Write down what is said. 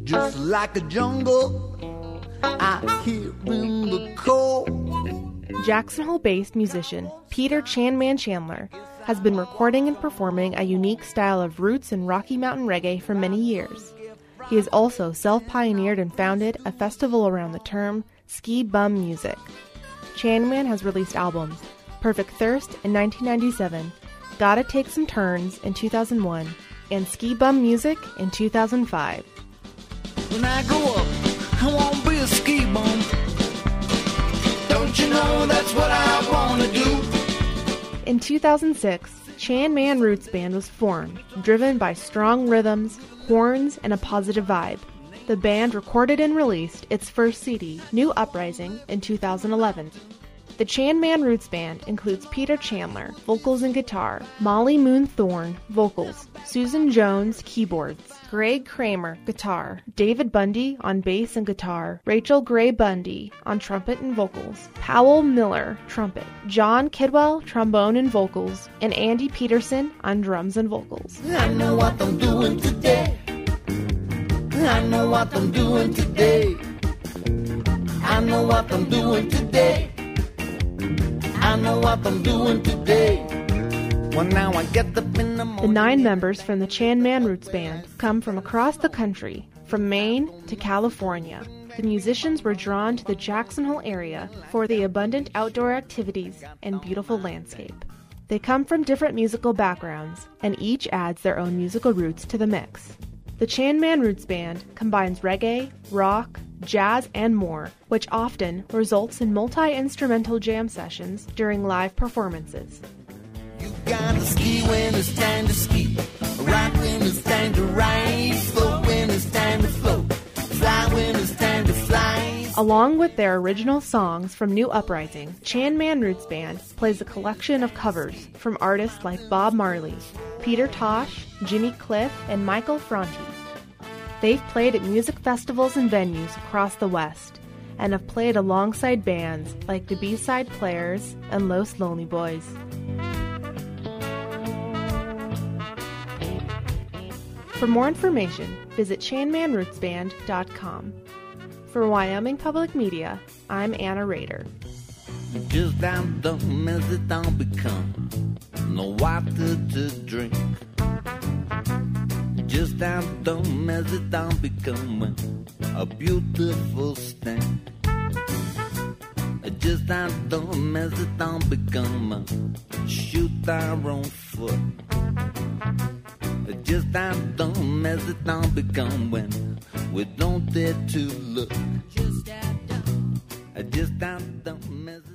just like a jungle. I hear in the cold. Jackson Hole-based musician Peter Chanman Chandler has been recording and performing a unique style of roots and Rocky Mountain reggae for many years. He has also self-pioneered and founded a festival around the term ski bum music. Chanman has released albums Perfect Thirst in 1997, Gotta Take Some Turns in 2001, and Ski Bum Music in 2005. When I grow up, I won't be a ski bum. Don't you know that's what I want to do? In 2006, Chanman Roots Band was formed, driven by strong rhythms, horns, and a positive vibe. The band recorded and released its first CD, New Uprising, in 2011. The Chanman Roots Band includes Peter Chandler, vocals and guitar, Molly Moon Thorne, vocals, Susan Jones, keyboards, Greg Kramer, guitar, David Bundy on bass and guitar, Rachel Gray Bundy on trumpet and vocals, Powell Miller, trumpet, John Kidwell, trombone and vocals, and Andy Peterson on drums and vocals. I know what I'm doing today. I know what I'm doing today. I know what I'm doing today. I know what I'm doing today. Well, now I get up in the morning. The 9 members from the Chanman Roots Band come from across the country, from Maine to California. The musicians were drawn to the Jackson Hole area for the abundant outdoor activities and beautiful landscape. They come from different musical backgrounds, and each adds their own musical roots to the mix. The Chanman Roots Band combines reggae, rock, jazz, and more, which often results in multi-instrumental jam sessions during live performances. You gotta ski when it's time to ski, ride when it's time to ride, float when it's time to float, fly when it's time to fly. Along with their original songs from New Uprising, Chanman Roots Band plays a collection of covers from artists like Bob Marley, Peter Tosh, Jimmy Cliff, and Michael Franti. They've played at music festivals and venues across the West, and have played alongside bands like the B-Side Players and Los Lonely Boys. For more information, visit ChanmanRootsBand.com. For Wyoming Public Media, I'm Anna Rader. Just down dumb as it don't become no water to drink. Just down dumb as it don't become a beautiful stain. Just down dumb as it don't become shoot our own foot. Just down dumb as it don't become when we don't dare to look. Just down dumb as